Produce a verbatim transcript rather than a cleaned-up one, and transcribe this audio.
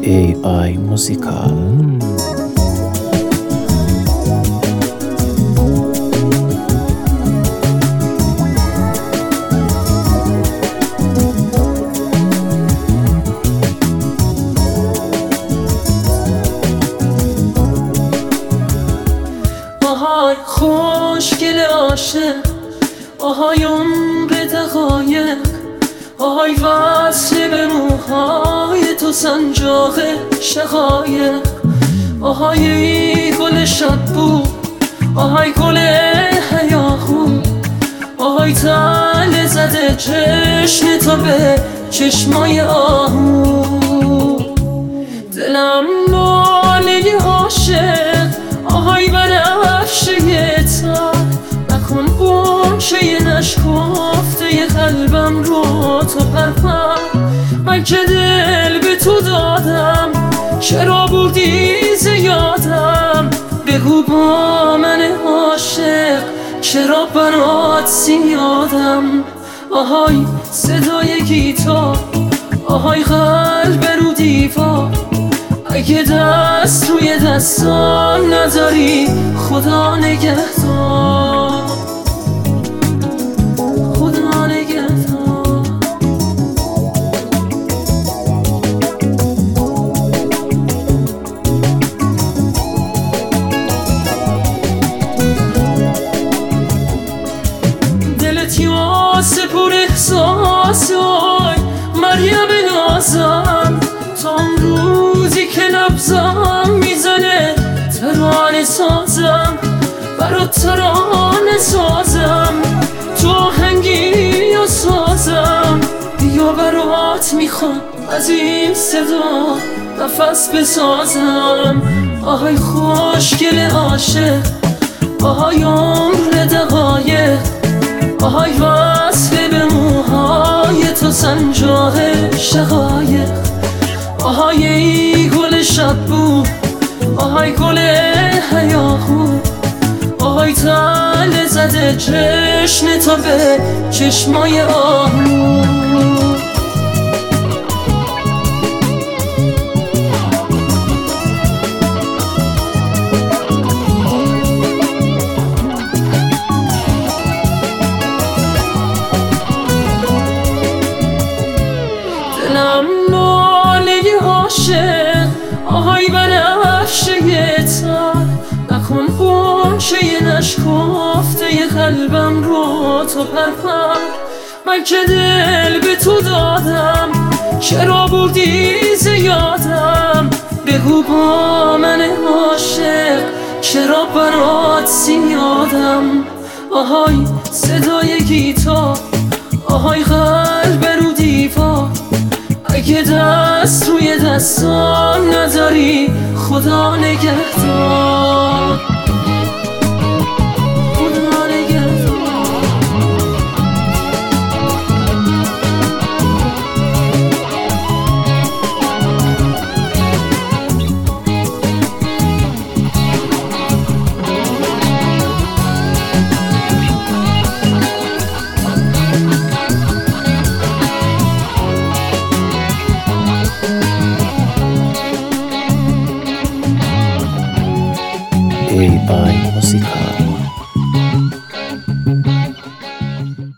ای آی موزیکال. آهای خوشگل عاشق، آهای عمر دقایق، آهای وصل به موهای تو سنجاق شقایق، آهای ای گل شب‌بو، آهای گل هیاهو، آهای تله زده چشم تو به چشمای آهو. دلم ناله عاشق، آهای بنفشه تر، نکن گمشه نشکفته قلبم رو تو پرپر. من که دل به تو دادم، چرا بودی زیادم؟ بگو با من عاشق، چرا برات زیادم؟ آهای صدای گیتار، آهای قلب رو دیوار، اگه دست روی دستان نداری خدا نگهدار، خدا نگهدار. دلت یاسه پر احساس، آی مریم نازم، تا اون روزی که نبضم میزنه ترانه سازم، برات ترانه سازم، تو آهنگی و سازم، بیا برات میخوام از این صدا نفس بسازم. آهای خوشگل عاشق، آهای عمر دقایق، آهای وصل به موهای تو سنجاق شقایق، آهای ای گل شب‌بو، آهای گل هیاهو، آهای تله زده چشم تو به چشمای آهو. دلم ناله عاشق، آهای بنفشه تر، نکن گمشه نشکفته قلبم رو تو پرپر. من که دل به تو دادم، چرا بودی زیادم؟ بگو با من عاشق، چرا برات زیادم؟ آهای صدای گیتار، آهای قلب رو دیوار، اگه دست روی دستان نداری خدا نگهدار، خدا نگهدار. ای آی موزیکال.